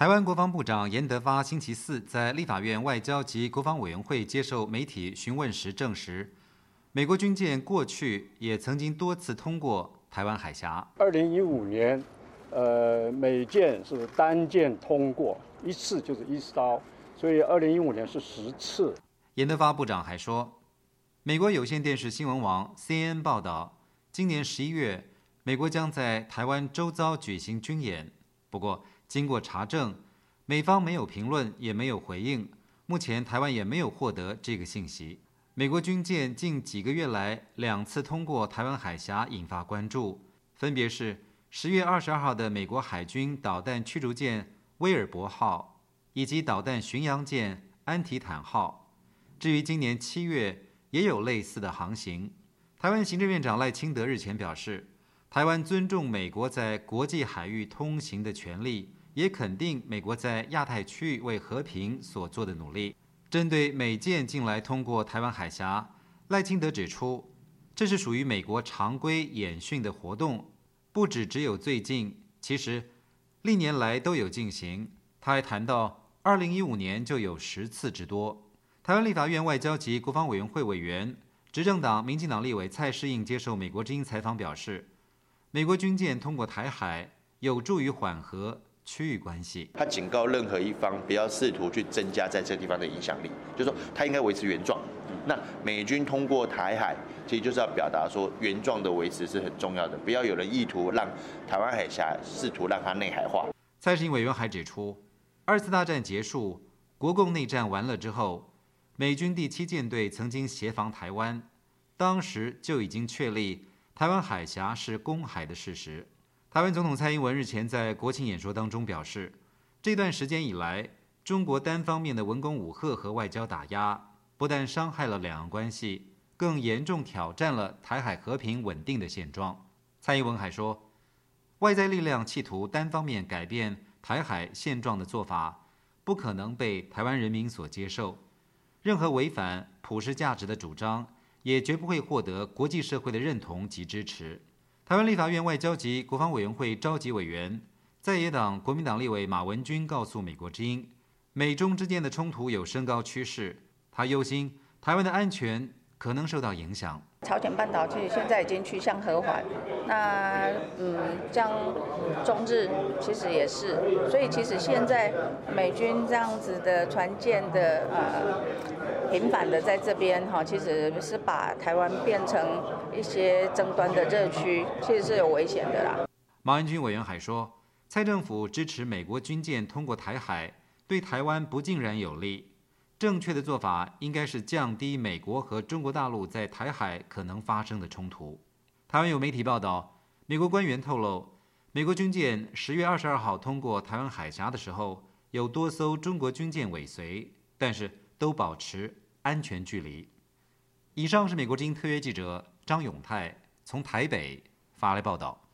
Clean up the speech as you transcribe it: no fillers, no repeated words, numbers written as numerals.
台湾国防部长严德发星期四在立法院外交及国防委员会接受媒体询问时证实，美国军舰过去也曾经多次通过台湾海峡。 2015年，美舰是单舰通过一次就是1艘，所以2015年是10次。 严德发部长还说，美国有线电视新闻网 CNN 报道，今年11月，美国将在台湾周遭举行军演。不过，经过查证，美方没有评论，也没有回应。目前台湾也没有获得这个信息。美国军舰近几个月来2次通过台湾海峡，引发关注，分别是10月22号的美国海军导弹驱逐舰威尔伯号，以及导弹巡洋舰安提坦号。至于今年7月，也有类似的航行。台湾行政院长赖清德日前表示，台湾尊重美国在国际海域通行的权利，也肯定美国在亚太区域为和平所做的努力。针对美舰近来通过台湾海峡，赖清德指出，这是属于美国常规演训的活动，不只有最近，其实历年来都有进行。他还谈到2015年就有10次之多。台湾立法院外交及国防委员会委员、执政党民进党立委蔡适应接受美国之音采访表示，美国军舰通过台海有助于缓和区域关系。 他警告任何一方不要试图去增加在这个地方的影响力，就是说他应该维持原状。那美军通过台海，其实就是要表达说原状的维持是很重要的，不要有人意图让台湾海峡试图让它内海化。 蔡适应委员还指出，2次大战结束，国共内战完了之后，美军第7舰队曾经协防台湾，当时就已经确立台湾海峡是公海的事实。台湾总统蔡英文日前在国庆演说当中表示，这段时间以来，中国单方面的文攻武吓和外交打压，不但伤害了两岸关系，更严重挑战了台海和平稳定的现状。蔡英文还说，外在力量企图单方面改变台海现状的做法，不可能被台湾人民所接受。任何违反普世价值的主张，也绝不会获得国际社会的认同及支持。台湾立法院外交及国防委员会召集委员、在野党国民党立委马文君告诉美国之音，美中之间的冲突有升高趋势，他忧心台湾的安全可能受到影响。 朝鲜半岛其实现在已经趋向和缓，那像中日其实也是，所以其实现在美军这样子的船舰的频繁的在这边其实是把台湾变成一些争端的热区，其实是有危险的啦。 马文君委员还说，蔡政府支持美国军舰通过台海，对台湾不尽然有利。正确的做法应该是降低美国和中国大陆在台海可能发生的冲突。台湾有媒体报道，美国官员透露，美国军舰10月22号通过台湾海峡的时候，有多艘中国军舰尾随，但是都保持安全距离。以上是美国之音特约记者张永泰从台北发来报道。